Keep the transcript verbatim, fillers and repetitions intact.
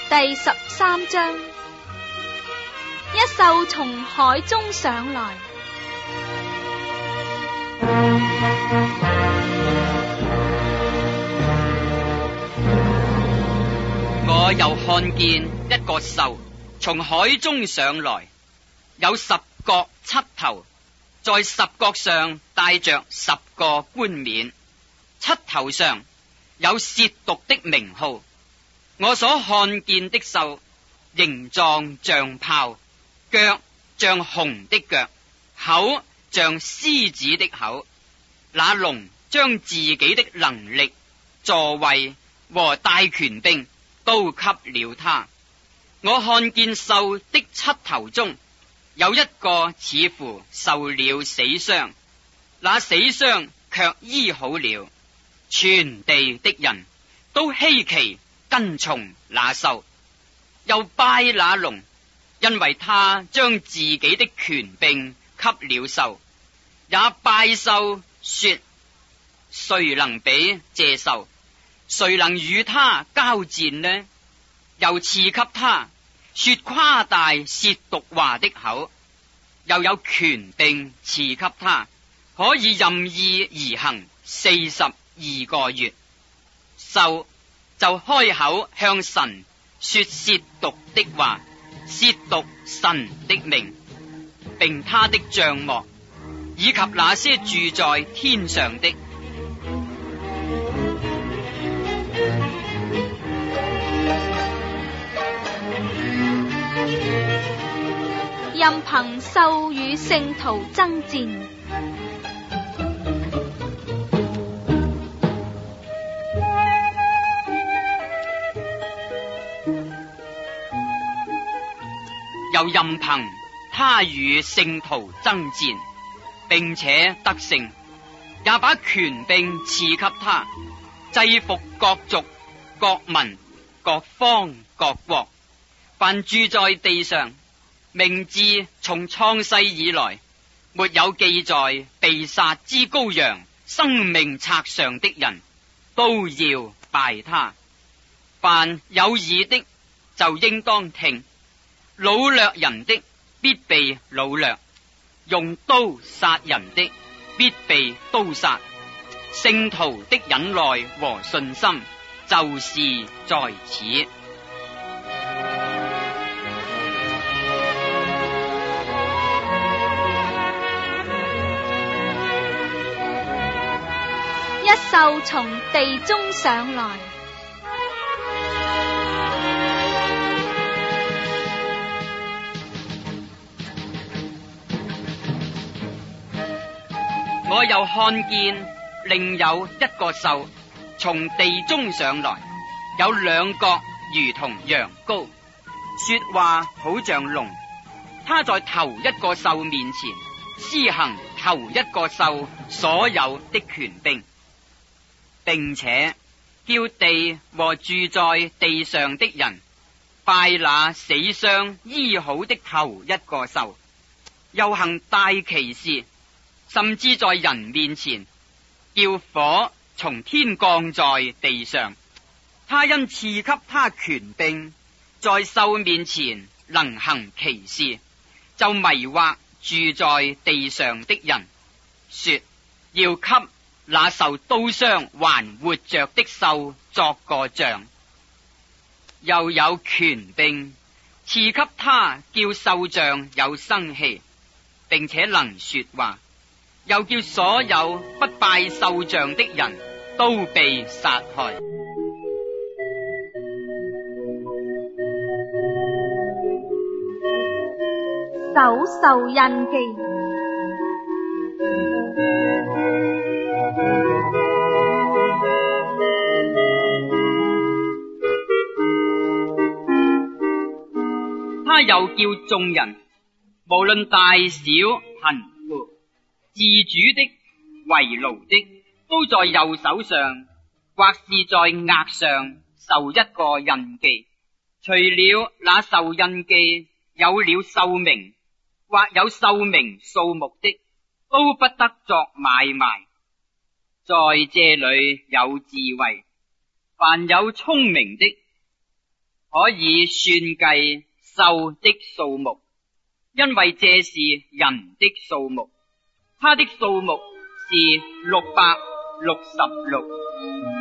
第十三章，一獸從海中上來。 我又看見一個獸從海中上來，有十角七頭，在十角上帶着十個冠冕，七頭上有褻瀆的名號。我所看見的獸，形狀像豹，腳像熊的腳，口像獅子的口。那龍將自己的能力、座位和大權柄都給了他。我看見獸的七頭中有一個似乎受了死傷，那死傷卻醫好了。全地的人都稀奇跟從那獸，又拜那龍，因為他將自己的權柄給了獸，也拜獸說：誰能比這獸？誰能與他交戰呢？又賜給他說誇大褻瀆話的口，又有權柄賜給他，可以任意而行四十二個月。獸就開口向神說褻瀆的話，褻瀆神的名，並他的帳幕，以及那些住在天上的。 任憑獸與聖徒爭戰。 又任憑他與聖徒爭戰，並且得勝，也把權柄賜給他，制服各族、各民、各方、各國，凡住在地上，名字從創世以來沒有記在被殺之羔羊生命冊上的人，都要拜他。凡有耳的就應當聽。擄掠人的必被擄掠，用刀殺人的必被刀殺。聖徒的忍耐和信心就是在此。 一獸從地中上來。 我又看見另有一個獸從地中上來，有兩角如同羊羔，說話好像龍。他在頭一個獸面前施行頭一個獸所有的權柄，並且叫地和住在地上的人拜那死傷醫好的頭一個獸，又行大奇事，甚至在人面前叫火從天降在地上。他因賜給他權柄，在獸面前能行奇事，就迷惑住在地上的人，說要給那受刀傷還活着的獸作個像，又有權柄賜給他，叫獸像有生氣，並且能說話，又叫所有不拜獸像的人都被殺害。 走獸印記。 他又叫眾人，無論大小貧富，自主的為奴的，都在右手上或是在額上受一個印記。除了那受印記有了獸名或有獸名數目的，都不得作買賣。在這裏有智慧，凡有聰明的， 可以算計獸的數目，因為這是人的數目，他的數目是六百六十六。